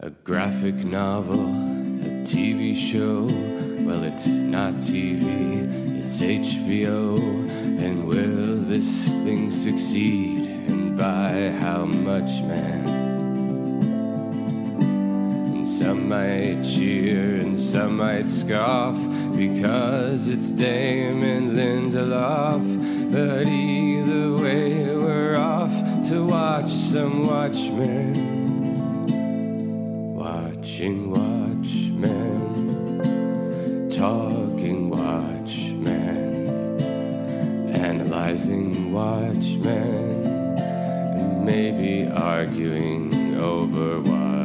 A graphic novel, a TV show. Well, it's not TV, it's HBO. And will this thing succeed? And by how much, man? And some might cheer and some might scoff because it's Damon Lindelof. But either way, we're off to watch some Watchmen. Watching Watchmen, talking Watchmen, analyzing Watchmen, and maybe arguing over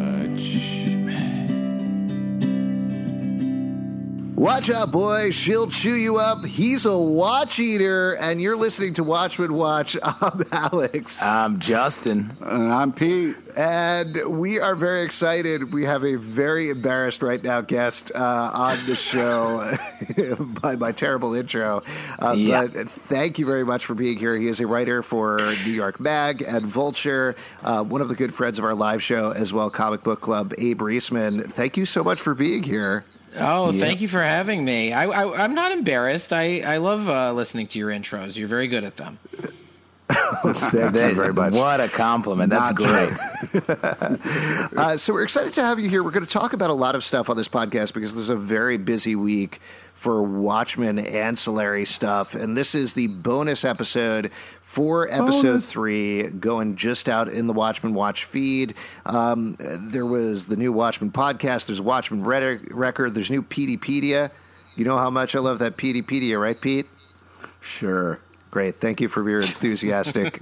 Watchmen. Watch out, boy. She'll chew you up. He's a watch eater, and you're listening to Watchmen Watch. I'm Alex. I'm Justin. And I'm Pete. And we are very excited. We have a very embarrassed right now guest on the show by my terrible intro. But thank you very much for being here. He is a writer for New York Mag and Vulture, one of the good friends of our live show as well, Comic Book Club, Abe Reisman. Thank you so much for being here. Oh, thank you for having me. I'm not embarrassed. I love listening to your intros. You're very good at them. Thank you very much. What a compliment. That's great. So we're excited to have you here. We're going to talk about a lot of stuff on this podcast because there's a very busy week for Watchmen ancillary stuff. And this is the bonus episode for episode 3, going just out in the Watchmen Watch feed. There was the new Watchmen podcast. There's Watchmen record. There's new Peteypedia. You know how much I love that Peteypedia, right, Pete? Sure. Great. Thank you for your enthusiastic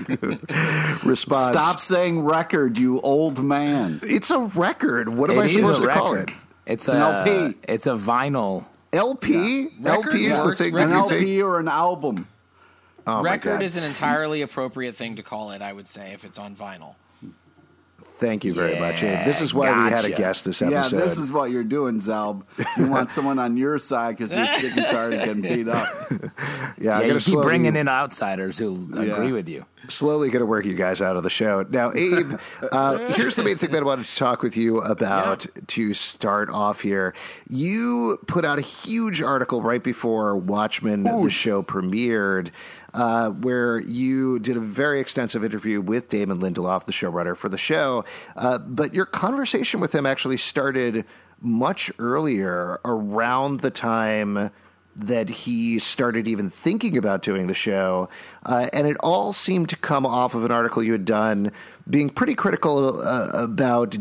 response. Stop saying record, you old man. It's a record. What am I supposed to call it? It's an LP. It's a vinyl. LP? Yeah. LP is the thing. An LP or an album. Oh, record is an entirely appropriate thing to call it, I would say, if it's on vinyl. Thank you very much, Abe. This is why we had a guest this episode. Yeah, this is what you're doing, Zalb. You want someone on your side because you're sick and tired of getting beat up. Yeah, you keep bringing in outsiders who agree with you. Slowly going to work you guys out of the show. Now, Abe, here's the main thing that I wanted to talk with you about to start off here. You put out a huge article right before Watchmen, the show, premiered, where you did a very extensive interview with Damon Lindelof, the showrunner for the show. But your conversation with him actually started much earlier, around the time that he started even thinking about doing the show. And it all seemed to come off of an article you had done being pretty critical about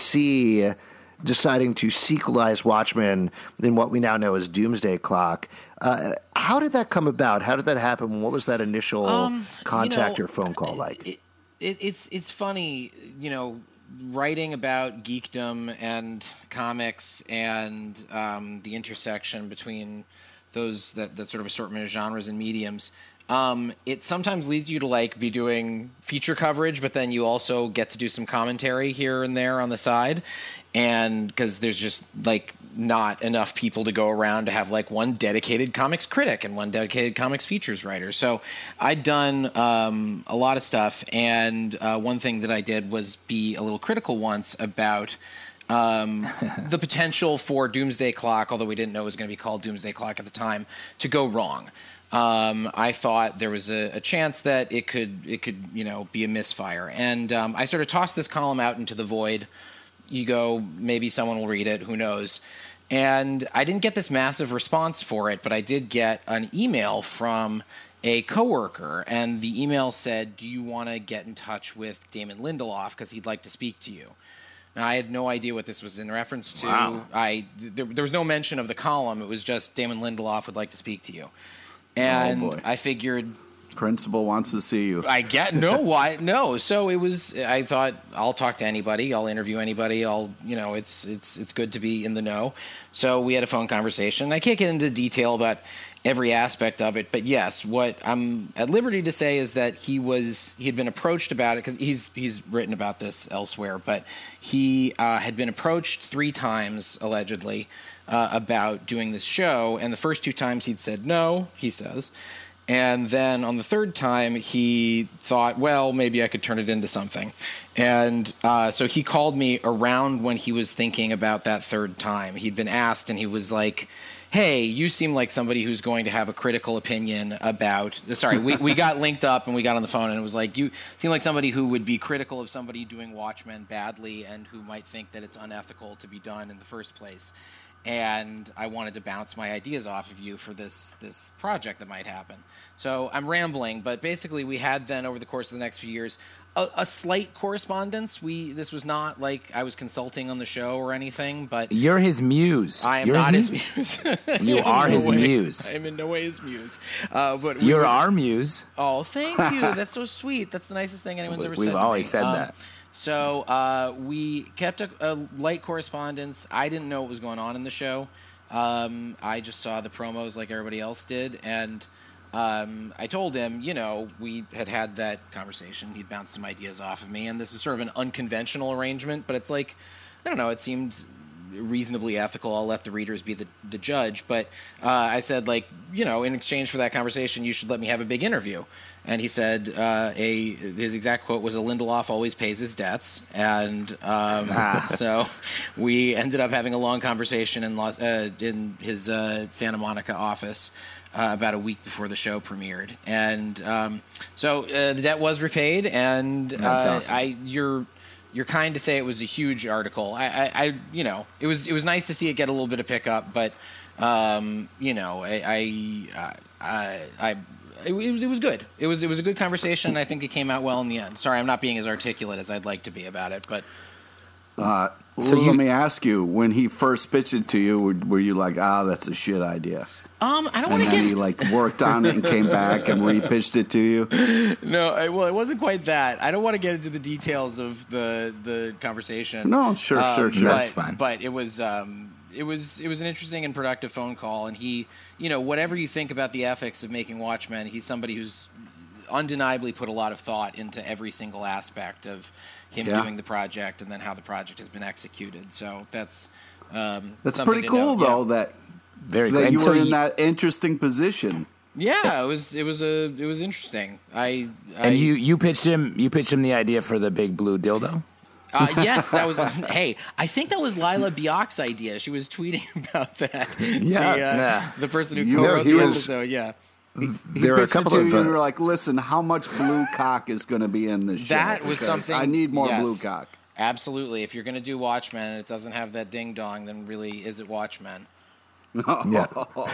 DC deciding to sequelize Watchmen in what we now know as Doomsday Clock. How did that come about? How did that happen? What was that initial contact or phone call like? It's funny, writing about geekdom and comics and the intersection between those that sort of assortment of genres and mediums. It sometimes leads you to be doing feature coverage, but then you also get to do some commentary here and there on the side. And because there's just not enough people to go around to have one dedicated comics critic and one dedicated comics features writer. So I'd done a lot of stuff. And one thing that I did was be a little critical once about the potential for Doomsday Clock, although we didn't know it was going to be called Doomsday Clock at the time, to go wrong. I thought there was a chance that it could be a misfire. And I sort of tossed this column out into the void. You go, maybe someone will read it, who knows. And I didn't get this massive response for it, but I did get an email from a coworker, and the email said, do you want to get in touch with Damon Lindelof because he'd like to speak to you? Now, I had no idea what this was in reference to. Wow. There was no mention of the column. It was just Damon Lindelof would like to speak to you. And I figured... Principal wants to see you. I get no. So it was. I thought I'll talk to anybody. I'll interview anybody. It's good to be in the know. So we had a phone conversation. I can't get into detail about every aspect of it, but yes, what I'm at liberty to say is that he had been approached about it because he's written about this elsewhere. But he had been approached 3 times allegedly about doing this show, and the first 2 times he'd said no. He says. And then on the 3rd time, he thought, well, maybe I could turn it into something. And so he called me around when he was thinking about that third time. He'd been asked, and he was like, hey, you seem like somebody who's going to have a critical opinion about... Sorry, we got linked up and we got on the phone, and it was like, you seem like somebody who would be critical of somebody doing Watchmen badly and who might think that it's unethical to be done in the first place. And I wanted to bounce my ideas off of you for this project that might happen. So I'm rambling, but basically we had then, over the course of the next few years, a slight correspondence. This was not like I was consulting on the show or anything, but... You're his muse. I am You're not his muse. You are his muse. I am in no way his muse. But You're our muse. Oh, thank you. That's so sweet. That's the nicest thing anyone's ever said. We've always said that. So we kept a light correspondence. I didn't know what was going on in the show. I just saw the promos like everybody else did, and I told him, we had that conversation. He'd bounced some ideas off of me, and this is sort of an unconventional arrangement, but it's like, I don't know, it seemed reasonably ethical. I'll let the readers be the judge. But I said, in exchange for that conversation, you should let me have a big interview. And he said his exact quote was, "A Lindelof always pays his debts." And so we ended up having a long conversation in his Santa Monica office about a week before the show premiered. And so the debt was repaid. And that's awesome. You're kind to say it was a huge article. It was nice to see it get a little bit of pickup, but it was good. It was a good conversation, and I think it came out well in the end. Sorry, I'm not being as articulate as I'd like to be about it, but let me ask you: when he first pitched it to you, were you like, that's a shit idea? I don't want to get. And then he worked on it and came back and re-pitched it to you. No, it wasn't quite that. I don't want to get into the details of the conversation. No, sure. That's fine. But it was an interesting and productive phone call, and he, whatever you think about the ethics of making Watchmen, he's somebody who's undeniably put a lot of thought into every single aspect of him doing the project and then how the project has been executed. So that's pretty cool, though. That you were in that interesting position. Yeah, it was interesting. You pitched him the idea for the big blue dildo. Yes, that was. Hey, I think that was Lila Biak's idea. She was tweeting about that. The person who co-wrote the episode. Yeah. There are a couple of. You were like, listen, how much blue cock is going to be in this show? That was something. I need more blue cock. Absolutely. If you're going to do Watchmen and it doesn't have that ding dong, then really, is it Watchmen? Yeah.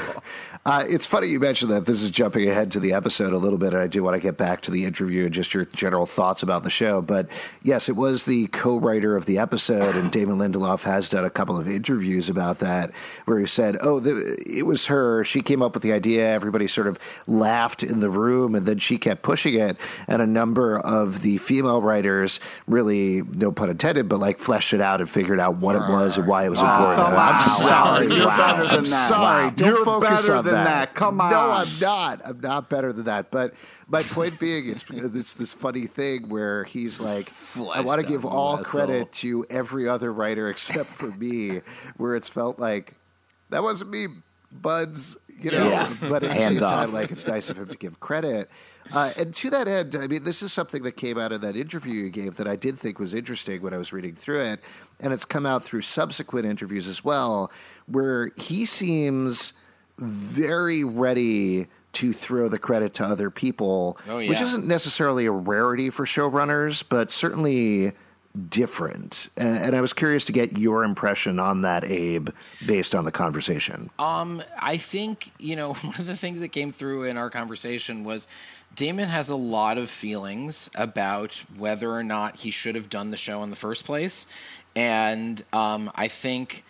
It's funny you mentioned that. This is jumping ahead to the episode a little bit, and I do want to get back to the interview and just your general thoughts about the show. But yes, it was the co-writer of the episode, and Damon Lindelof has done a couple of interviews about that, where he said, it was her. She came up with the idea. Everybody sort of laughed in the room, and then she kept pushing it. And a number of the female writers really, no pun intended, but fleshed it out and figured out what it was and why it was important. I'm sorry. You're better than that. Sorry, wow. don't focus better on than that. Come on. No, I'm not. I'm not better than that. But my point being, it's this funny thing where he's like, I want to give all credit to every other writer except for me, where it's felt like, that wasn't me, buds. But at the same time, it's nice of him to give credit. And to that end, I mean, this is something that came out of that interview you gave that I did think was interesting when I was reading through it. And it's come out through subsequent interviews as well, where he seems very ready to throw the credit to other people, which isn't necessarily a rarity for showrunners, but certainly different. And I was curious to get your impression on that, Abe, based on the conversation. I think, one of the things that came through in our conversation was Damon has a lot of feelings about whether or not he should have done the show in the first place. And I think,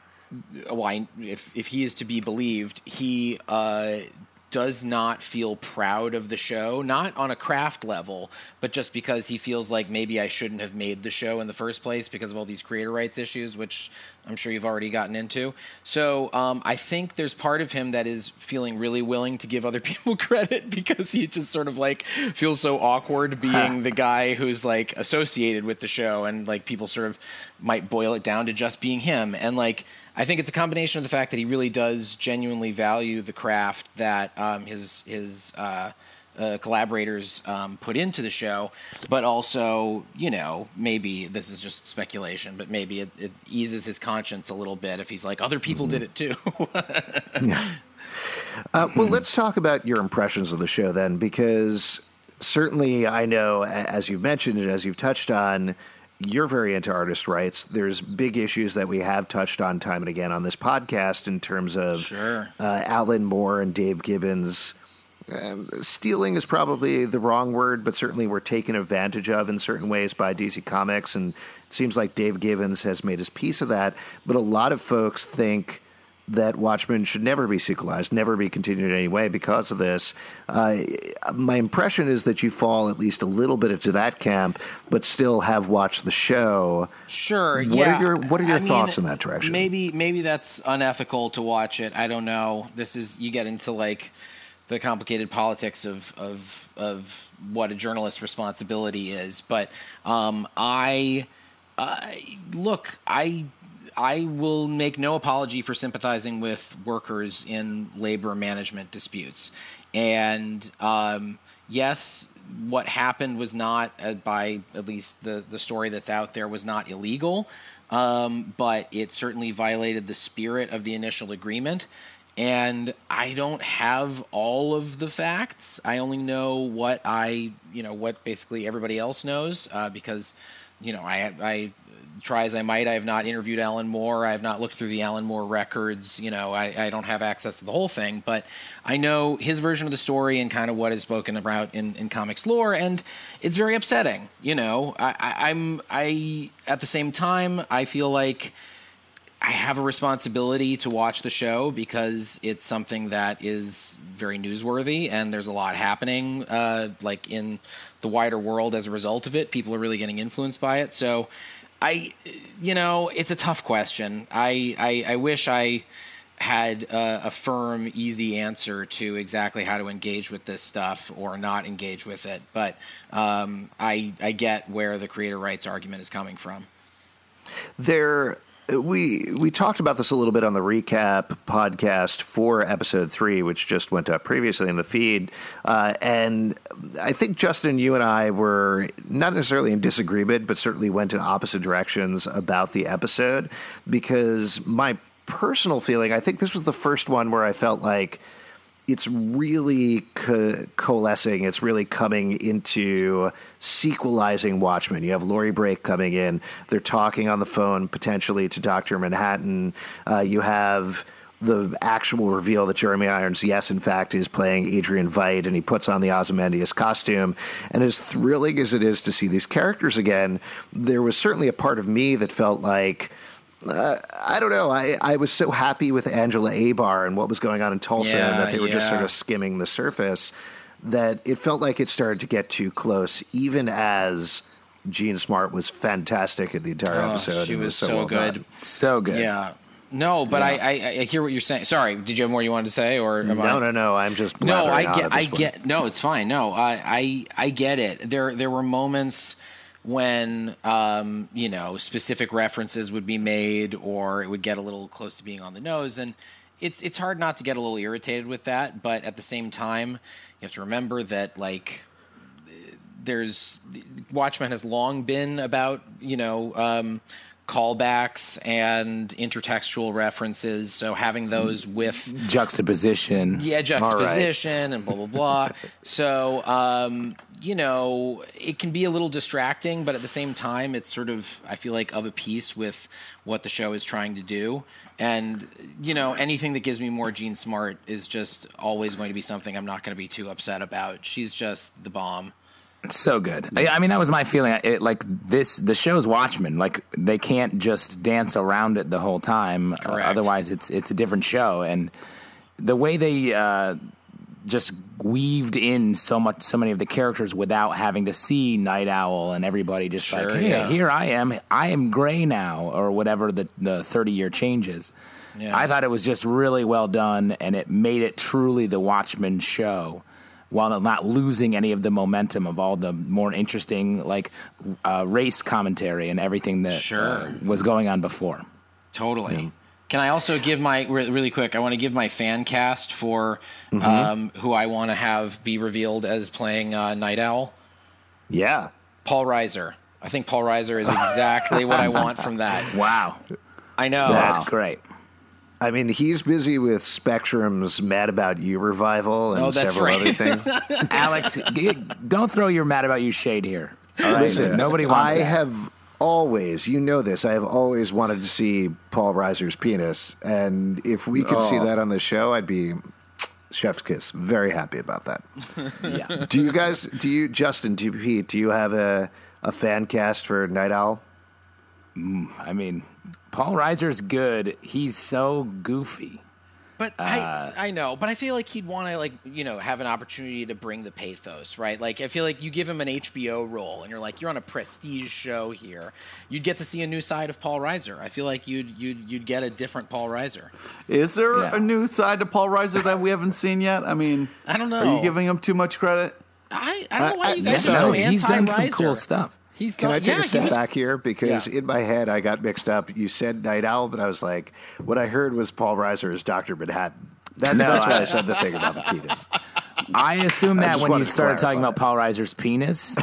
if he is to be believed, he does not feel proud of the show, not on a craft level, but just because he feels like maybe I shouldn't have made the show in the first place because of all these creator rights issues, which I'm sure you've already gotten into. So I think there's part of him that is feeling really willing to give other people credit because he just sort of feels so awkward being the guy who's associated with the show, and people sort of might boil it down to just being him. And I think it's a combination of the fact that he really does genuinely value the craft that his collaborators put into the show, but also, maybe this is just speculation, but maybe it eases his conscience a little bit if he's like, other people did it too. Yeah. Well, let's talk about your impressions of the show then, because certainly I know, as you've mentioned and as you've touched on, you're very into artist rights. There's big issues that we have touched on time and again on this podcast in terms of Alan Moore and Dave Gibbons. Stealing is probably the wrong word, but certainly we're taken advantage of in certain ways by DC Comics, and it seems like Dave Gibbons has made his piece of that. But a lot of folks think that Watchmen should never be sequelized, never be continued in any way because of this. My impression is that you fall at least a little bit into that camp, but still have watched the show. Sure, What are your thoughts in that direction? Maybe that's unethical to watch it. I don't know. You get into like the complicated politics of what a journalist's responsibility is. But I will make no apology for sympathizing with workers in labor management disputes. And yes, what happened was not, by at least the story that's out there, was not illegal, but it certainly violated the spirit of the initial agreement. And I don't have all of the facts. I only know what what basically everybody else knows, because I try as I might, I have not interviewed Alan Moore. I have not looked through the Alan Moore records. I don't have access to the whole thing, but I know his version of the story and kind of what is spoken about in comics lore, and it's very upsetting. I at the same time, I feel like I have a responsibility to watch the show because it's something that is very newsworthy, and there's a lot happening, like in the wider world as a result of it. People are really getting influenced by it. So it's a tough question. I wish I had a firm, easy answer to exactly how to engage with this stuff or not engage with it. But I get where the creator rights argument is coming from. We talked about this a little bit on the recap podcast for episode 3, which just went up previously in the feed. And I think, Justin, you and I were not necessarily in disagreement, but certainly went in opposite directions about the episode, because my personal feeling, I think this was the first one where I felt like it's really coalescing. It's really coming into sequelizing Watchmen. You have Laurie Brake coming in. They're talking on the phone potentially to Dr. Manhattan. You have the actual reveal that Jeremy Irons, yes, in fact, is playing Adrian Veidt, and he puts on the Ozymandias costume. And as thrilling as it is to see these characters again, there was certainly a part of me that felt like, I don't know. I was so happy with Angela Abar and what was going on in Tulsa, and that they were just sort of skimming the surface, that it felt like it started to get too close, even as Jean Smart was fantastic in the entire episode. She was so good. Done. So good. Yeah. No, but I hear what you're saying. Sorry, did you have more you wanted to say, or No. I'm just No, it's fine. No, I get it. There were moments when specific references would be made, or it would get a little close to being on the nose, and it's hard not to get a little irritated with that. But at the same time, you have to remember that Watchmen has long been about callbacks and intertextual references, so having those with juxtaposition, and blah blah blah. So it can be a little distracting, but at the same time, it's sort of, I feel like, of a piece with what the show is trying to do. And anything that gives me more Jean Smart is just always going to be something I'm not going to be too upset about. She's just the bomb. So good. I mean, that was my feeling. The show's Watchmen. Like, they can't just dance around it the whole time. Otherwise, it's a different show. And the way they just weaved in so many of the characters without having to see Night Owl and everybody just here I am gray now, or whatever the 30-year change is. Yeah. I thought it was just really well done, and it made it truly the Watchmen show, while not losing any of the momentum of all the more interesting race commentary and everything that was going on before. Totally. Can I also give my really quick? I want to give my fan cast for who I want to have be revealed as playing Night Owl. Yeah, Paul Reiser. I think Paul Reiser is exactly what I want from that. Wow, I know. That's great. I mean, he's busy with Spectrum's Mad About You revival and several other things. Alex, don't throw your Mad About You shade here. All right? Listen, nobody wants that. I have always, you know this, I have always wanted to see Paul Reiser's penis. And if we could see that on the show, I'd be chef's kiss. Very happy about that. Yeah. Justin, Pete, do you have a fan cast for Night Owl? I mean, Paul Reiser's good. He's so goofy. But I know, but I feel like he'd want to have an opportunity to bring the pathos, right? Like I feel like you give him an HBO role and you're like, you're on a prestige show here. You'd get to see a new side of Paul Reiser. I feel like you'd get a different Paul Reiser. Is there a new side to Paul Reiser that we haven't seen yet? I mean, I don't know. Are you giving him too much credit? I don't know why you guys are so anti-Reiser. He's done some cool stuff. Can I take a step back here? Because in my head, I got mixed up. You said Night Owl, but I was like, what I heard was Paul Reiser as Dr. Manhattan. That's why I said the thing about the penis. I assume that when you started talking about Paul Reiser's penis,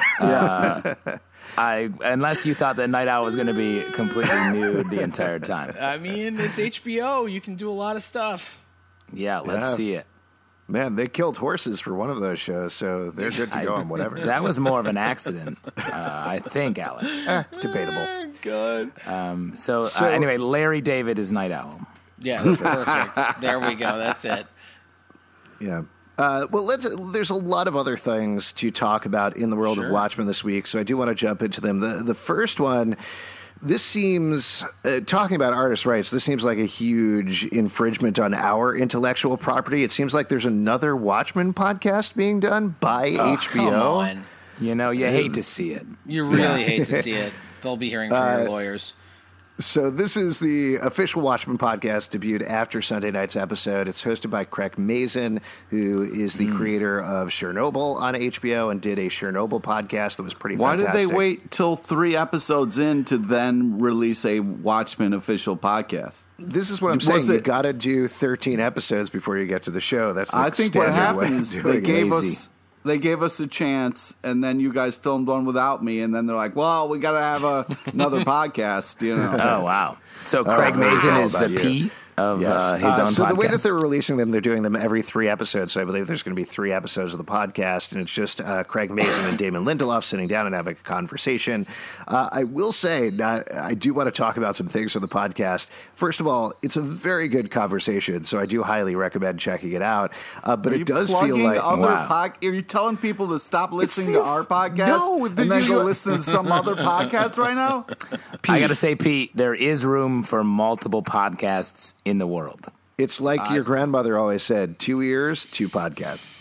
unless you thought that Night Owl was going to be completely nude the entire time. I mean, it's HBO. You can do a lot of stuff. Yeah, let's see it. Man, they killed horses for one of those shows, so they're good to go on whatever. That was more of an accident, I think, Alex. Debatable. God. So anyway, Larry David is Night Owl. Yeah, that's perfect. There we go. That's it. Yeah. Well, there's a lot of other things to talk about in the world of Watchmen this week, so I do want to jump into them. The first one, this seems, talking about artist rights, this seems like a huge infringement on our intellectual property. It seems like there's another Watchmen podcast being done by HBO. Come on. You know, you hate to see it. You really hate to see it. They'll be hearing from your lawyers. So this is the official Watchmen podcast, debuted after Sunday night's episode. It's hosted by Craig Mazin, who is the creator of Chernobyl on HBO and did a Chernobyl podcast that was pretty fantastic. Why did they wait till 3 episodes in to then release a Watchmen official podcast? This is what I'm saying. You got to do 13 episodes before you get to the show. That's the I think what happened is they gave us... They gave us a chance, and then you guys filmed one without me, and then they're like, well, we got to have another podcast, you know. Oh, wow. So Craig Mazin is the P of his own podcast. So the way that they're releasing them, they're doing them every 3 episodes. So I believe there's going to be 3 episodes of the podcast, and it's just Craig Mazin and Damon Lindelof sitting down and having a conversation. I will say, I do want to talk about some things for the podcast. First of all, it's a very good conversation, so I do highly recommend checking it out. But it does feel like... Are you telling people to stop listening to our podcast and then go listen to some other podcast right now? Pete, I got to say, Pete, there is room for multiple podcasts in the world. It's like your grandmother always said, 2 ears, 2 podcasts.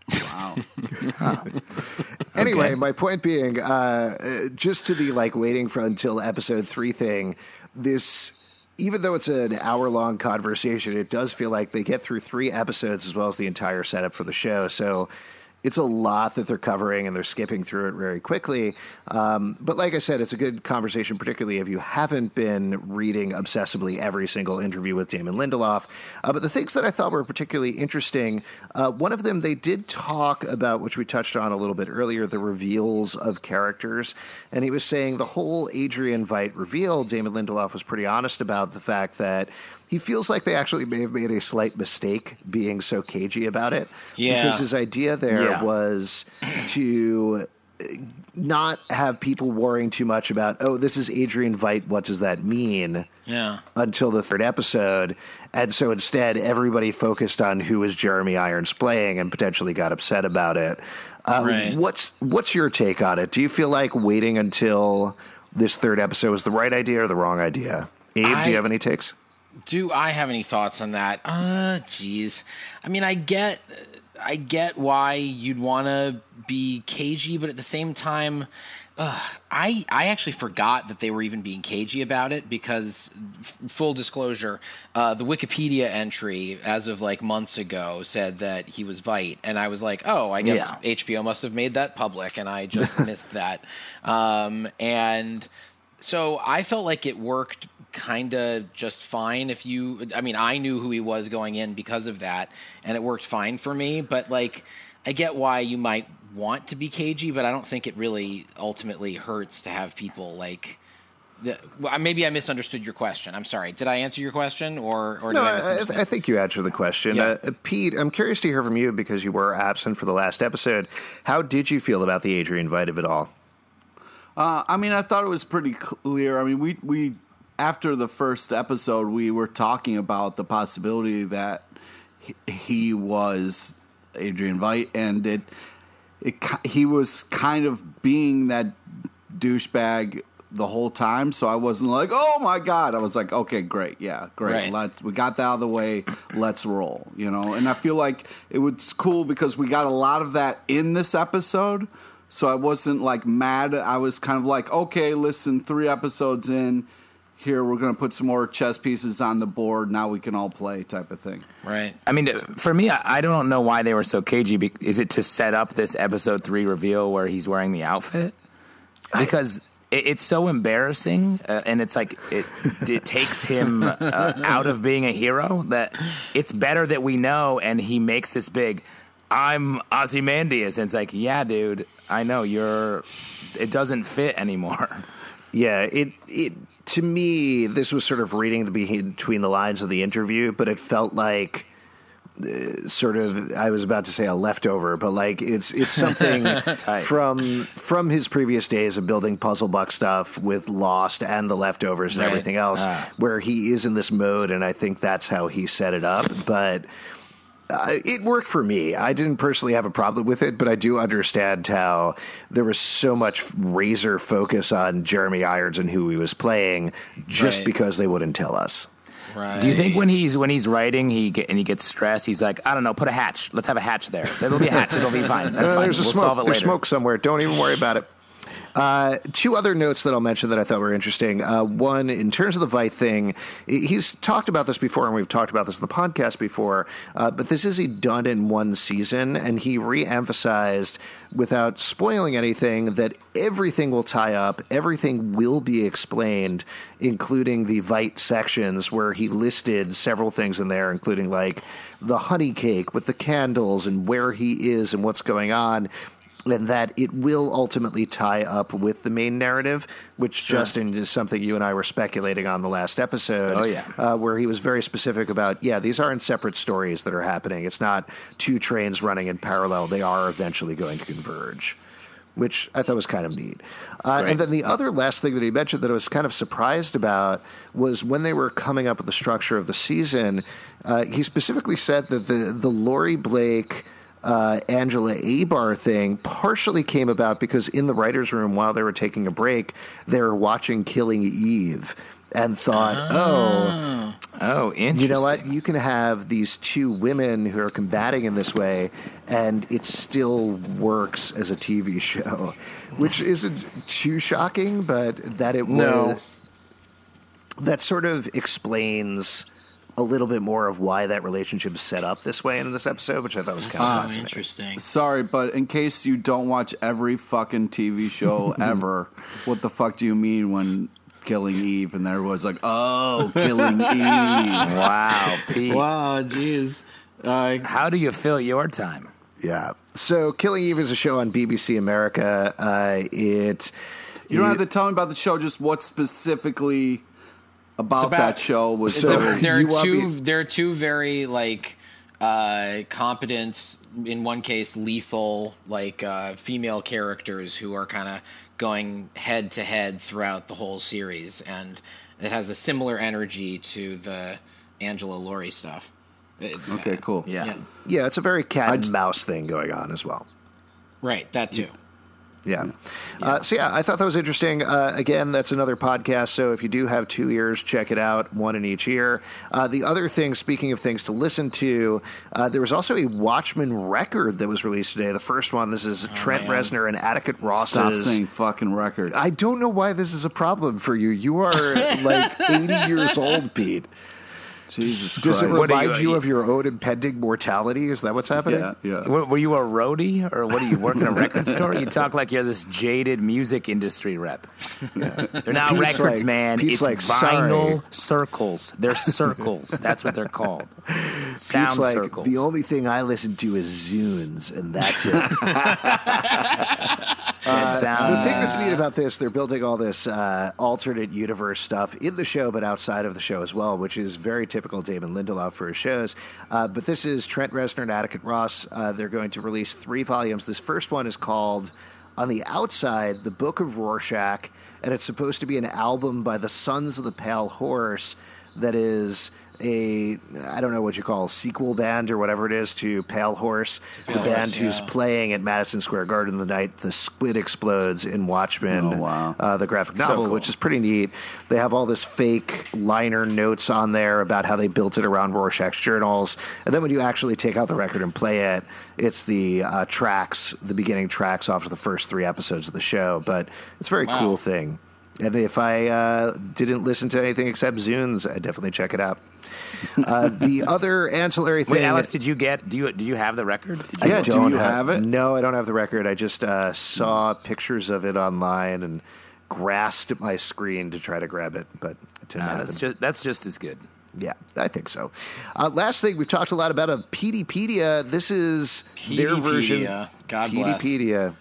Wow. Anyway, my point being, just to be waiting for until episode 3 thing, this, even though it's an hour-long conversation, it does feel like they get through 3 episodes as well as the entire setup for the show. So it's a lot that they're covering, and they're skipping through it very quickly. But like I said, it's a good conversation, particularly if you haven't been reading obsessively every single interview with Damon Lindelof. But the things that I thought were particularly interesting, one of them, they did talk about, which we touched on a little bit earlier, the reveals of characters. And he was saying the whole Adrian Veidt reveal, Damon Lindelof was pretty honest about the fact that he feels like they actually may have made a slight mistake being so cagey about it. Yeah. Because his idea there was to not have people worrying too much about, oh, this is Adrian Veidt, what does that mean? Yeah. Until the 3rd episode. And so instead, everybody focused on who was Jeremy Irons playing and potentially got upset about it. Right. What's your take on it? Do you feel like waiting until this 3rd episode was the right idea or the wrong idea? Abe, do you have any takes? Do I have any thoughts on that? Geez. I mean, I get why you'd want to be cagey, but at the same time, I actually forgot that they were even being cagey about it because, full disclosure, the Wikipedia entry as of months ago said that he was Veidt, and I was like, oh, I guess HBO must have made that public, and I just missed that. And so I felt like it worked kind of just fine I knew who he was going in because of that, and it worked fine for me. But like, I get why you might want to be cagey, but I don't think it really ultimately hurts to have people like. Maybe I misunderstood your question. I'm sorry. Did I answer your question, or did I misunderstand? I think you answered the question. Yeah. Pete, I'm curious to hear from you because you were absent for the last episode. How did you feel about the Adrian Veidt of it all? I thought it was pretty clear. I mean, we after the first episode, we were talking about the possibility that he was Adrian Veidt, and he was kind of being that douchebag the whole time, so I wasn't like, oh my god. I was like, okay, great, yeah, great. Right. We got that out of the way. Let's roll, And I feel like it was cool because we got a lot of that in this episode. So I wasn't like mad. I was kind of like, okay, listen, 3 episodes in, here we're going to put some more chess pieces on the board. Now we can all play, type of thing. Right. I mean, for me, I don't know why they were so cagey. Is it to set up this episode 3 reveal where he's wearing the outfit? Because it's so embarrassing, and it's like it takes him out of being a hero, that it's better that we know, and he makes this big, I'm Ozymandias, and it's like, yeah, dude, I know, it doesn't fit anymore. Yeah, it to me, this was sort of reading between the lines of the interview, but it felt like sort of, I was about to say a leftover, but like it's something from his previous days of building puzzle buck stuff with Lost and The Leftovers and everything else, where he is in this mode, and I think that's how he set it up. But it worked for me. I didn't personally have a problem with it, but I do understand how there was so much razor focus on Jeremy Irons and who he was playing just because they wouldn't tell us. Right. Do you think when he's writing, he gets stressed, he's like, I don't know, put a hatch. Let's have a hatch there. There'll be a hatch. It'll be fine. That's fine. We'll solve it later. There's smoke somewhere. Don't even worry about it. 2 other notes that I'll mention that I thought were interesting. One, in terms of the Veidt thing, he's talked about this before, and we've talked about this in the podcast before, but this is done in 1 season, and he re-emphasized, without spoiling anything, that everything will tie up, everything will be explained, including the Veidt sections, where he listed several things in there, including like the honey cake with the candles and where he is and what's going on. And that it will ultimately tie up with the main narrative, which, Justin, is something you and I were speculating on the last episode. Oh, yeah. Where he was very specific about, these aren't separate stories that are happening. It's not 2 trains running in parallel. They are eventually going to converge, which I thought was kind of neat. And then the other last thing that he mentioned that I was kind of surprised about was when they were coming up with the structure of the season, he specifically said that the Laurie Blake Angela Abar thing partially came about because in the writer's room, while they were taking a break, they were watching Killing Eve and thought, interesting. You know what? You can have these 2 women who are combating in this way, and it still works as a TV show, which isn't too shocking, but that it was. That sort of explains a little bit more of why that relationship is set up this way in this episode, which I thought was kind of fascinating. Interesting. Sorry, but in case you don't watch every fucking TV show ever, what the fuck do you mean when Killing Eve? And there was like, Killing Eve. Wow, Pete. Wow, jeez. How do you fill your time? Yeah. So Killing Eve is a show on BBC America. You don't have to tell me about the show, just what specifically about that show was there are two very like competent, in one case lethal, like female characters who are kind of going head to head throughout the whole series, and it has a similar energy to the Angela Laurie stuff. Okay, cool. Yeah, it's a very cat and mouse thing going on as well. Right, that too. Yeah. I thought that was interesting. Again, that's another podcast, so if you do have 2 ears, check it out, 1 in each ear. The other thing, speaking of things to listen to, there was also a Watchmen record that was released today. The first one, this is Trent Reznor and Atticus Ross's... Stop saying fucking record. I don't know why this is a problem for you. You are like 80 years old, Pete. Jesus Does Christ. it What are remind you- you of your own impending mortality? Is that what's happening? Yeah. Were you a roadie, or what? Do you work in a record store? You talk like you're this jaded music industry rep. They're not Pete's records, like- man. Pete's It's like, vinyl sorry. circles. They're circles. That's what they're called. Sound Pete's like, circles. the only thing I listen to is Zunes, and that's it. sound. The thing that's neat about this, they're building all this alternate universe stuff in the show, but outside of the show as well, which is very typical Damon Lindelof for his shows. But this is Trent Reznor and Atticus Ross. They're going to release 3 volumes. This first one is called On the Outside, The Book of Rorschach, and it's supposed to be an album by the Sons of the Pale Horse that is a, I don't know what you call, sequel band or whatever it is to Pale Horse, the band who's playing at Madison Square Garden the night the squid explodes in Watchmen, Oh, wow. the graphic novel, cool. which is pretty neat. They have all this fake liner notes on there about how they built it around Rorschach's journals, and then when you actually take out the record and play it, it's the tracks, the beginning tracks off of the first 3 episodes of the show. But it's a very cool thing. And if I didn't listen to anything except Zunes, I'd definitely check it out. The other ancillary thing. Wait, Alex, did you have the record? Did you- I do don't you have it? No, I don't have the record. I just saw pictures of it online and grasped my screen to try to grab it, but it didn't happen. that's just as good. Yeah, I think so. Last thing, we've talked a lot about a Peteypedia. This is their version. God bless. Peteypedia.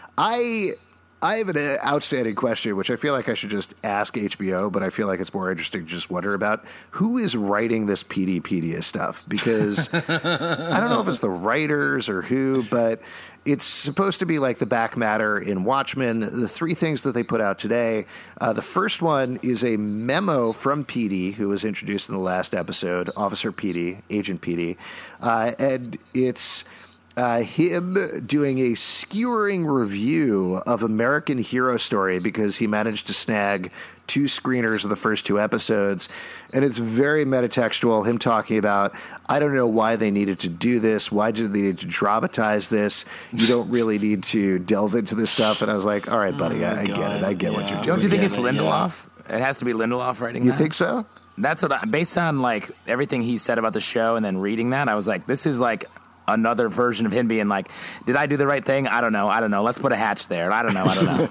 I have an outstanding question, which I feel like I should just ask HBO, but I feel like it's more interesting to just wonder about. Who is writing this Peteypedia stuff? Because I don't know if it's the writers or who, but it's supposed to be like the back matter in Watchmen. The 3 things that they put out today, the first one is a memo from Petey, who was introduced in the last episode, Officer Petey, Agent Petey, and it's him doing a skewering review of American Hero Story because he managed to snag 2 screeners of the first 2 episodes. And it's very metatextual, him talking about, I don't know why they needed to do this. Why did they need to dramatize this? You don't really need to delve into this stuff. And I was like, all right, buddy, I get it. I get what you're doing. Don't you think it's Yeah. Lindelof? It has to be Lindelof writing You that? think so? That's what based on like everything he said about the show and then reading that, I was like, this is like another version of him being like, did I do the right thing? I don't know. Let's put a hatch there. I don't know.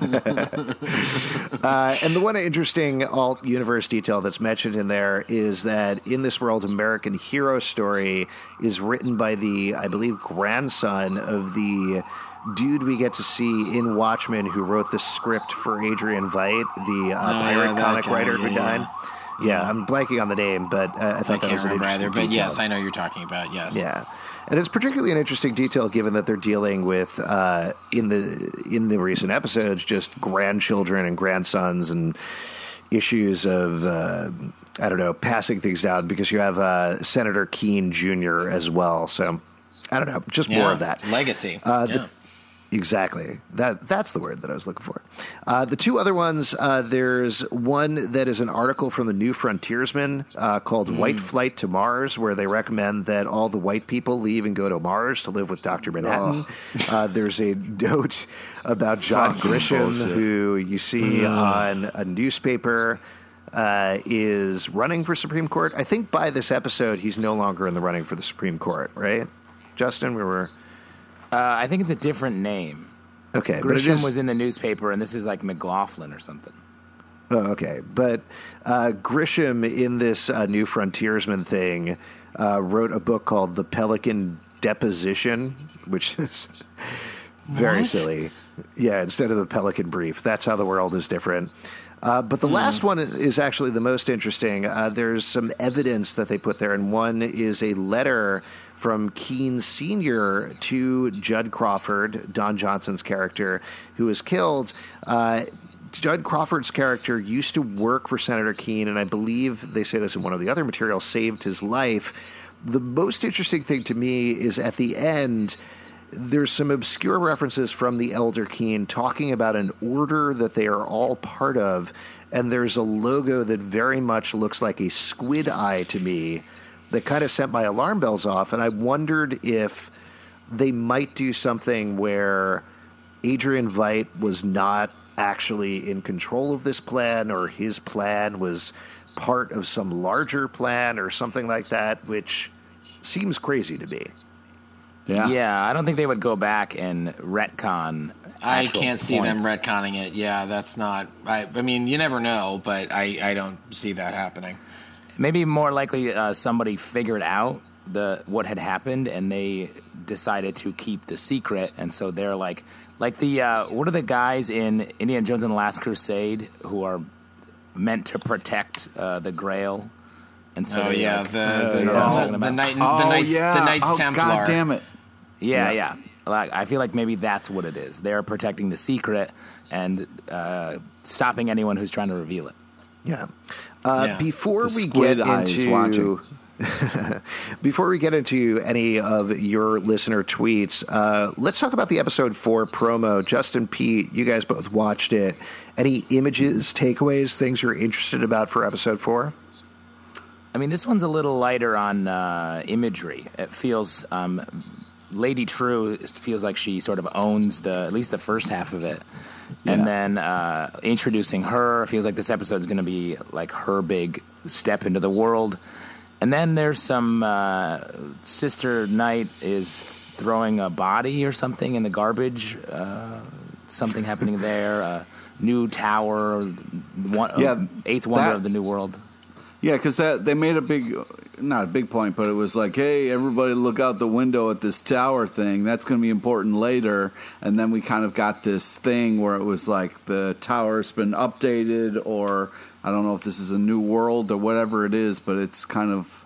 And the one interesting alt universe detail that's mentioned in there is that in this world, American Hero Story is written by the, I believe, grandson of the dude we get to see in Watchmen who wrote the script for Adrian Veidt, the pirate that comic guy, writer who yeah. died. Yeah, I'm blanking on the name, but I thought I that can't was an remember interesting either, but detail. yes, I know you're talking about. Yes. Yeah, and it's particularly an interesting detail given that they're dealing with in the recent episodes just grandchildren and grandsons and issues of I don't know, passing things down because you have Senator Keene Jr. as well. So I don't know, just more of that Legacy. Exactly. That's the word that I was looking for. The 2 other ones, there's one that is an article from the New Frontiersman called White Flight to Mars, where they recommend that all the white people leave and go to Mars to live with Dr. Manhattan. There's a note about John Fucking Grisham, bullshit. who you see on a newspaper is running for Supreme Court. I think by this episode, he's no longer in the running for the Supreme Court, right? Justin, we were... I think it's a different name. Okay, but it Grisham is- was in the newspaper, and this is like McLaughlin or something. Oh, okay. But Grisham, in this New Frontiersman thing, wrote a book called The Pelican Deposition, which is very silly. Yeah, instead of The Pelican Brief. That's how the world is different. But the last one is actually the most interesting. There's some evidence that they put there, and one is a letter from Keene Sr. to Judd Crawford, Don Johnson's character, who was killed. Judd Crawford's character used to work for Senator Keene, and I believe they say this in one of the other materials, saved his life. The most interesting thing to me is at the end, there's some obscure references from the Elder Keene talking about an order that they are all part of, and there's a logo that very much looks like a squid eye to me that kind of set my alarm bells off, and I wondered if they might do something where Adrian Veidt was not actually in control of this plan, or his plan was part of some larger plan or something like that, which seems crazy to me. Yeah, I don't think they would go back and retcon. I can't see them points. retconning it. Yeah, that's not. I mean, you never know, but I don't see that happening. Maybe more likely somebody figured out what had happened and they decided to keep the secret, and so they're like the what are the guys in Indiana Jones and the Last Crusade who are meant to protect the Grail? And so the Knights Templar. God damn it! Yeah. Like, I feel like maybe that's what it is. They're protecting the secret and stopping anyone who's trying to reveal it. Yeah. Before The we squid get eye is watching. before we get into any of your listener tweets, let's talk about the episode 4 promo. Justin, Pete, you guys both watched it. Any images, takeaways, things you're interested about for episode 4? I mean, this one's a little lighter on imagery. It feels Lady True feels like she sort of owns at least the first half of it. And then introducing her, feels like this episode is going to be like her big step into the world. And then there's some Sister Knight is throwing a body or something in the garbage. Something happening there. New tower, eighth wonder of the New World. Yeah, because they made not a big point, but it was like, hey, everybody look out the window at this tower thing. That's going to be important later. And then we kind of got this thing where it was like the tower's been updated, or I don't know if this is a new world or whatever it is, but it's kind of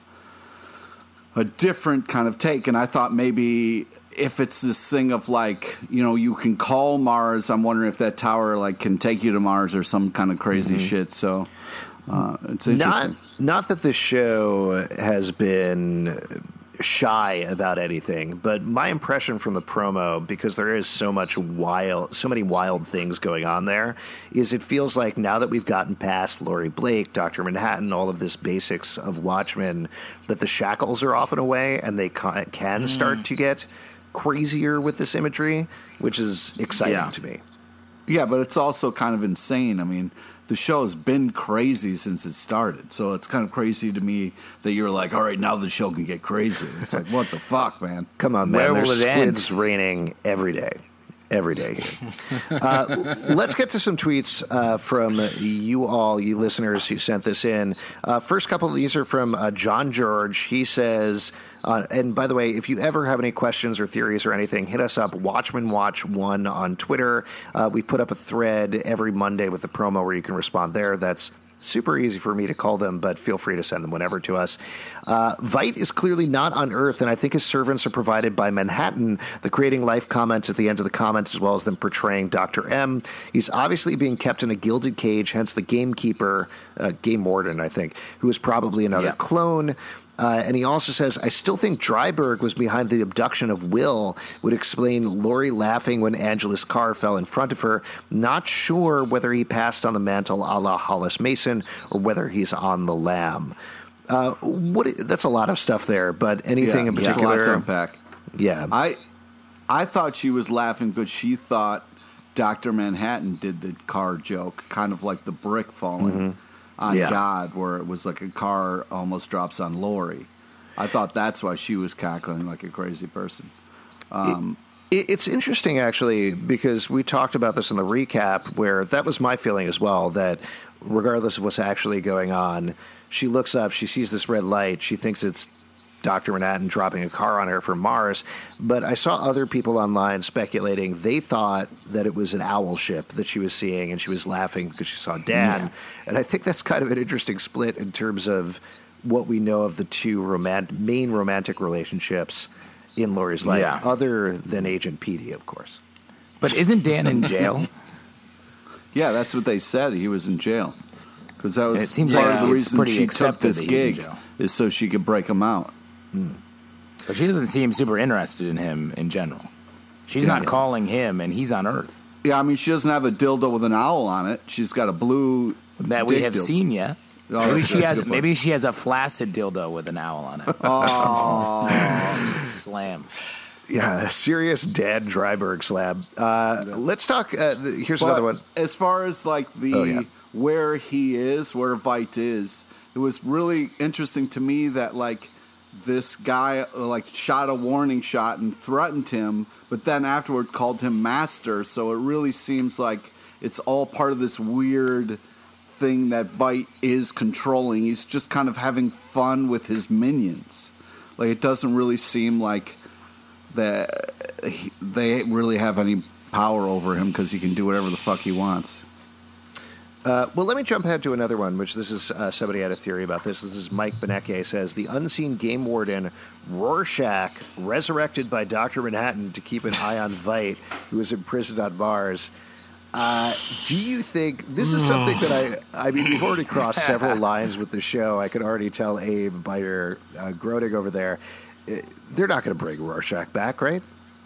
a different kind of take. And I thought maybe if it's this thing of like, you can call Mars, I'm wondering if that tower like can take you to Mars or some kind of crazy shit. So it's interesting. Not that the show has been shy about anything, but my impression from the promo, because there is so many wild things going on there, is it feels like now that we've gotten past Laurie Blake, Dr. Manhattan, all of this basics of Watchmen, that the shackles are off and away, and they can start to get crazier with this imagery, which is exciting to me. Yeah, but it's also kind of insane. I mean, the show's been crazy since it started, so it's kind of crazy to me that you're like, all right, now the show can get crazier. It's like, what the fuck, man? Come on, man. Where There's will it end? squids raining every day. Every day here. Let's get to some tweets from you listeners who sent this in. First couple of these are from John George. He says, and by the way, if you ever have any questions or theories or anything, hit us up, WatchmanWatch1 on Twitter. We put up a thread every Monday with the promo where you can respond there. That's super easy for me to call them, but feel free to send them whenever to us. Veidt is clearly not on Earth, and I think his servants are provided by Manhattan. The creating life comment at the end of the comment, as well as them portraying Dr. M. He's obviously being kept in a gilded cage, hence the gamekeeper, Game Warden, I think, who is probably another clone. And he also says, I still think Dryburgh was behind the abduction of Will, would explain Laurie laughing when Angela's car fell in front of her. Not sure whether he passed on the mantle a la Hollis Mason or whether he's on the lam. That's a lot of stuff there, but anything in particular? A lot to unpack. Yeah. I thought she was laughing, but she thought Dr. Manhattan did the car joke, kind of like the brick falling. On God, where it was like a car almost drops on Laurie. I thought that's why she was cackling like a crazy person. It's interesting, actually, because we talked about this in the recap, where that was my feeling as well, that regardless of what's actually going on, she looks up, she sees this red light, she thinks it's Dr. Manhattan dropping a car on her from Mars, but I saw other people online speculating they thought that it was an owl ship that she was seeing, and she was laughing because she saw Dan. And I think that's kind of an interesting split in terms of what we know of the two main romantic relationships in Laurie's life, other than Agent Petey, of course. But isn't Dan in jail? Yeah, that's what they said. He was in jail. Because that was seems part like of the reason she took this that he's in gig, jail. is so she could break him out. But she doesn't seem super interested in him in general. She's not calling him, and he's on Earth. Yeah, I mean, she doesn't have a dildo with an owl on it. She's got a blue that we have dildo. seen yet. Oh, maybe she has a flaccid dildo with an owl on it. Oh, slam. Yeah, a serious Dan Dryburgh slam. Let's talk. Here's another one. As far as like the where he is, where Veidt is, it was really interesting to me that, like, this guy, like, shot a warning shot and threatened him, but then afterwards called him master. So it really seems like it's all part of this weird thing that Veidt is controlling. He's just kind of having fun with his minions. Like, it doesn't really seem like that they really have any power over him because he can do whatever the fuck he wants. Well, let me jump ahead to another one, which this is somebody had a theory about this. This is Mike Benecke says, the unseen game warden Rorschach resurrected by Dr. Manhattan to keep an eye on Veidt, who is imprisoned on Mars. Do you think this is something that I mean, we've already crossed several lines with the show. I could already tell Abe by your groaning over there. They're not going to bring Rorschach back, right?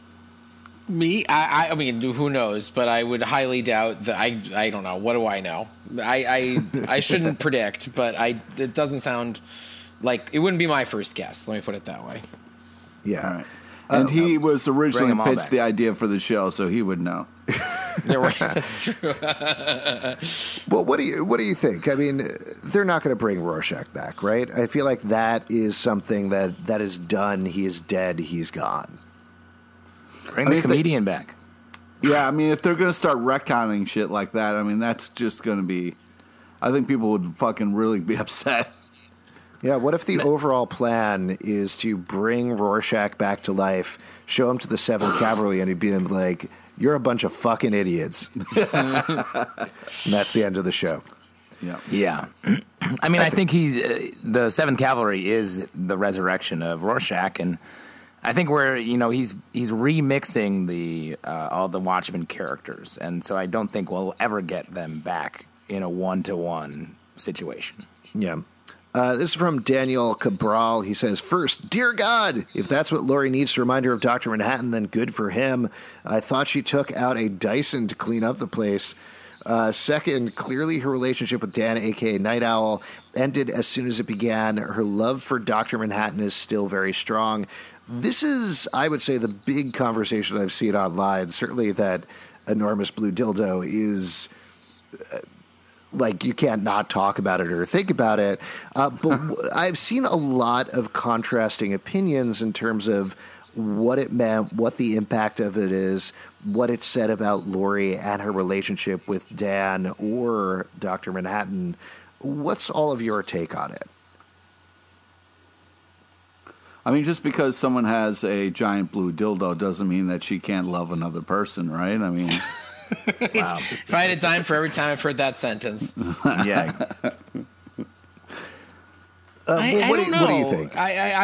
Me? I mean, who knows? But I would highly doubt that. I don't know. What do I know? I shouldn't predict, but it doesn't sound like it wouldn't be my first guess. Let me put it that way. Yeah. All right. And he was originally pitched back. the idea for the show, so he would know. Yeah, right. That's true. Well, what do you think? I mean, they're not going to bring Rorschach back, right? I feel like that is something that is done. He is dead. He's gone. Bring the comedian back. Yeah, I mean, if they're going to start retconning shit like that, I mean, that's just going to be... I think people would fucking really be upset. Yeah, what if the overall plan is to bring Rorschach back to life, show him to the 7th Cavalry, and he'd be like, you're a bunch of fucking idiots. And that's the end of the show. Yeah. I mean, I think he's the 7th Cavalry is the resurrection of Rorschach, and I think he's remixing the all the Watchmen characters, and so I don't think we'll ever get them back in a 1-to-1 situation. Yeah. This is from Daniel Cabral. He says, first, dear God, if that's what Laurie needs to remind her of Dr. Manhattan, then good for him. I thought she took out a Dyson to clean up the place. Second, clearly her relationship with Dan, a.k.a. Night Owl, ended as soon as it began. Her love for Dr. Manhattan is still very strong. This is, I would say, the big conversation I've seen online. Certainly that enormous blue dildo is... like, you can't not talk about it or think about it. But I've seen a lot of contrasting opinions in terms of what it meant, what the impact of it is, what it said about Laurie and her relationship with Dan or Dr. Manhattan. What's all of your take on it? I mean, just because someone has a giant blue dildo doesn't mean that she can't love another person, right? I mean... Wow. If I had a dime for every time I've heard that sentence. Yeah. What do you think?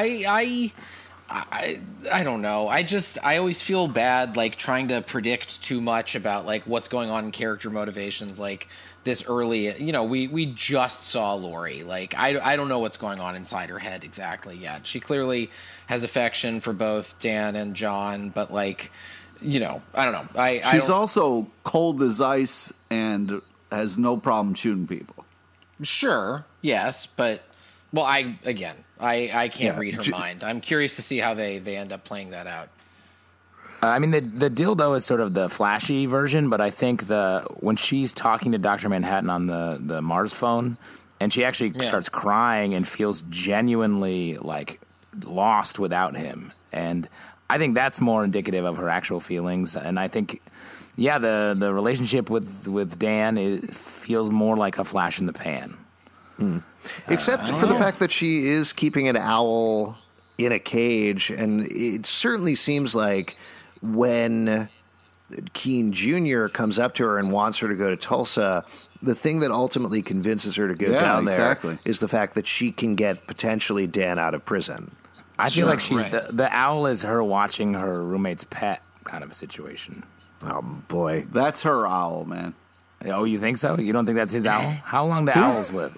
I don't know. I always feel bad, like, trying to predict too much about, like, what's going on in character motivations, like, this early. You know, we just saw Laurie. Like, I don't know what's going on inside her head exactly yet. She clearly has affection for both Dan and John, but, like... You know, I don't know. She's also cold as ice and has no problem shooting people. Sure, yes, but well, I can't read her mind. I'm curious to see how they end up playing that out. I mean, the dildo is sort of the flashy version, but I think when she's talking to Dr. Manhattan on the Mars phone, and she actually starts crying and feels genuinely like lost without him, and I think that's more indicative of her actual feelings. And I think, the relationship with Dan feels more like a flash in the pan. Except for the fact that she is keeping an owl in a cage. And it certainly seems like when Keene Jr. comes up to her and wants her to go to Tulsa, the thing that ultimately convinces her to go down there is the fact that she can get potentially Dan out of prison. I feel like she's the owl is her watching her roommate's pet kind of a situation. Oh, boy. That's her owl, man. Oh, you think so? You don't think that's his owl? How long do owls live?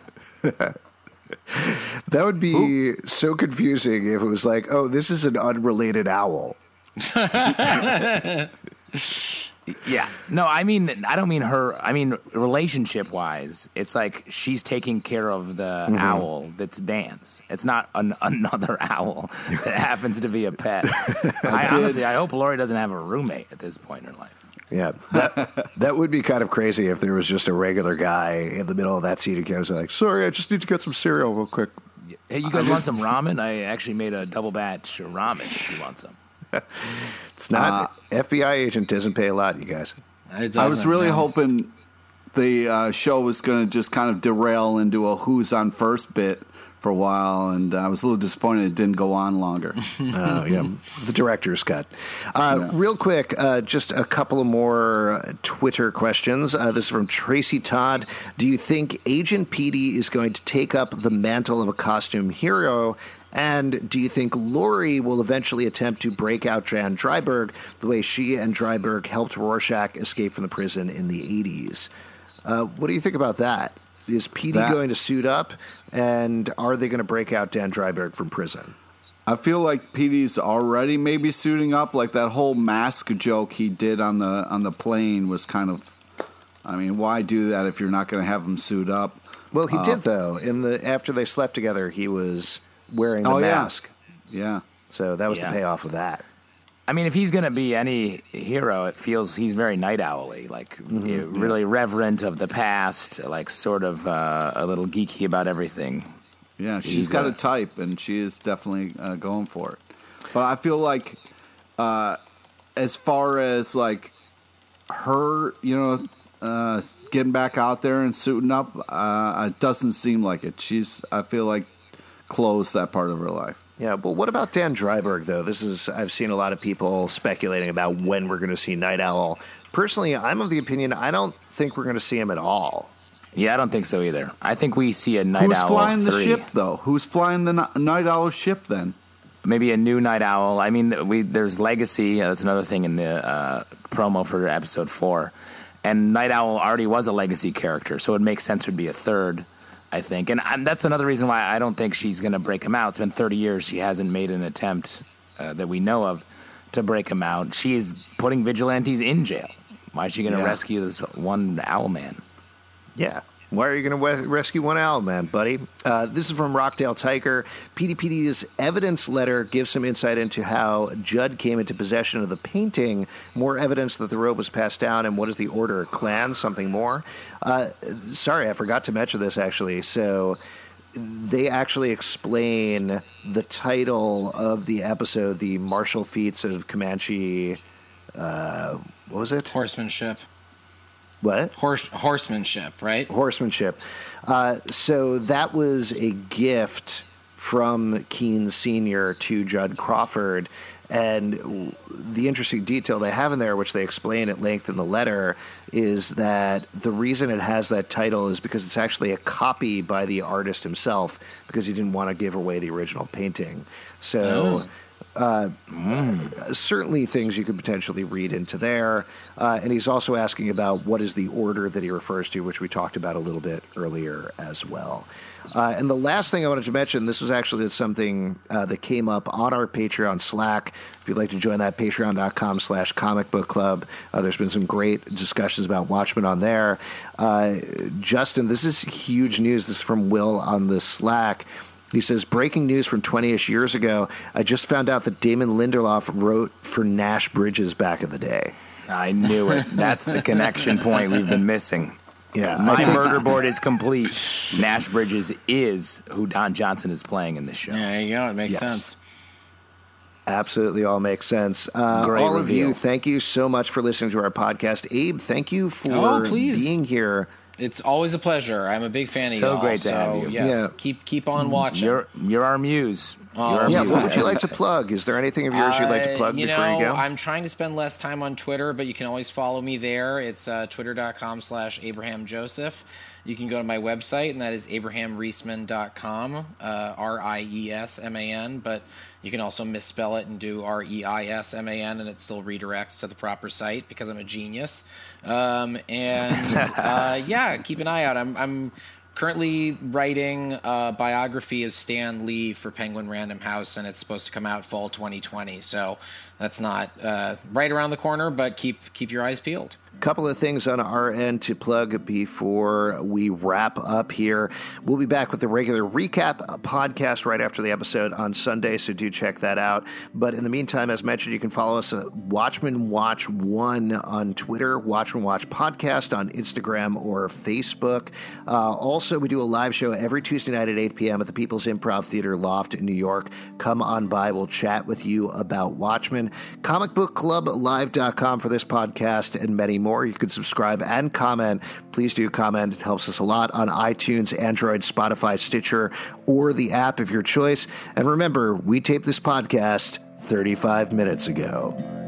That would be so confusing if it was like, oh, this is an unrelated owl. Yeah. No, I don't mean her. I mean, relationship-wise, it's like she's taking care of the owl that's Dan's. It's not another owl that happens to be a pet. Honestly, I hope Laurie doesn't have a roommate at this point in her life. Yeah, that would be kind of crazy if there was just a regular guy in the middle of that scene who goes like, "Sorry, I just need to get some cereal real quick." Hey, you guys want some ramen? I actually made a double batch of ramen if you want some. It's not FBI agent doesn't pay a lot, you guys. I was really hoping the show was going to just kind of derail into a who's on first bit for a while, and I was a little disappointed it didn't go on longer. Yeah, the director's cut. Real quick, just a couple of more Twitter questions. This is from Tracy Todd. Do you think Agent Petey is going to take up the mantle of a costume hero? And do you think Laurie will eventually attempt to break out Jan Dryberg the way she and Dryberg helped Rorschach escape from the prison in the 80s? What do you think about that? Is Petey going to suit up, and are they going to break out Dan Dryberg from prison? I feel like Petey's already maybe suiting up. Like that whole mask joke he did on the plane was kind of, I mean, why do that if you're not going to have him suit up? Well, he did though. After they slept together, he was wearing the mask. Yeah. So that was the payoff of that. I mean, if he's going to be any hero, it feels he's very Night Owl-y, like really reverent of the past, like sort of a little geeky about everything. Yeah, she's got a type, and she is definitely going for it. But I feel like as far as like her, getting back out there and suiting up, it doesn't seem like it. I feel like, closed that part of her life. Yeah, but what about Dan Dryberg, though? I've seen a lot of people speculating about when we're going to see Night Owl. Personally, I'm of the opinion I don't think we're going to see him at all. Yeah, I don't think so either. I think we see a Night Owl 3. Who's flying the ship, though? Who's flying the Night Owl ship, then? Maybe a new Night Owl. I mean, there's Legacy. That's another thing in the promo for episode 4. And Night Owl already was a Legacy character, so it makes sense to be a third, I think. And that's another reason why I don't think she's going to break him out. It's been 30 years. She hasn't made an attempt that we know of to break him out. She is putting vigilantes in jail. Why is she going to rescue this one owl man? Yeah. Why are you going to rescue one owl man, buddy? This is from Rockdale Tiger. PDPD's evidence letter gives some insight into how Judd came into possession of the painting, more evidence that the robe was passed down, and what is the order? Clan? Something more? Sorry, I forgot to mention this, actually. So they actually explain the title of the episode, the martial feats of Comanche... what was it? Horsemanship. What? Horsemanship, right? Horsemanship. So that was a gift from Keen Sr. to Judd Crawford. And the interesting detail they have in there, which they explain at length in the letter, is that the reason it has that title is because it's actually a copy by the artist himself, because he didn't want to give away the original painting. So... certainly things you could potentially read into there. And he's also asking about what is the order that he refers to, which we talked about a little bit earlier as well. And the last thing I wanted to mention, this was actually something that came up on our Patreon Slack. If you'd like to join that, patreon.com/Comic Book Club. There's been some great discussions about Watchmen on there. Justin, this is huge news. This is from Will on the Slack. He says, breaking news from 20-ish years ago. I just found out that Damon Lindelof wrote for Nash Bridges back in the day. I knew it. That's the connection point we've been missing. Yeah, my murder board is complete. Nash Bridges is who Don Johnson is playing in this show. Yeah, there you go. It makes sense. Absolutely all makes sense. All reveal. Of you, thank you so much for listening to our podcast. Abe, thank you for being here. It's always a pleasure. I'm a big fan of y'all. So great to have you. Yes, keep on watching. You're our muse. What would you like to plug? Is there anything of yours you'd like to plug before you go? I'm trying to spend less time on Twitter, but you can always follow me there. It's twitter.com/Abraham Joseph. You can go to my website, and that is abrahamreisman.com, RIESMAN, but you can also misspell it and do REISMAN, and it still redirects to the proper site because I'm a genius. Keep an eye out. I'm currently writing a biography of Stan Lee for Penguin Random House, and it's supposed to come out fall 2020. So that's not right around the corner, but keep your eyes peeled. Couple of things on our end to plug before we wrap up here. We'll be back with the regular recap podcast right after the episode on Sunday, so do check that out. But in the meantime, as mentioned, you can follow us at Watchmen Watch 1 on Twitter, Watchmen Watch Podcast on Instagram or Facebook. Also, we do a live show every Tuesday night at 8 p.m. at the People's Improv Theater Loft in New York. Come on by. We'll chat with you about Watchmen. ComicBookClubLive.com for this podcast and many more. You can subscribe and comment. Please do comment. It helps us a lot on iTunes, Android, Spotify, Stitcher, or the app of your choice. And remember, we taped this podcast 35 minutes ago.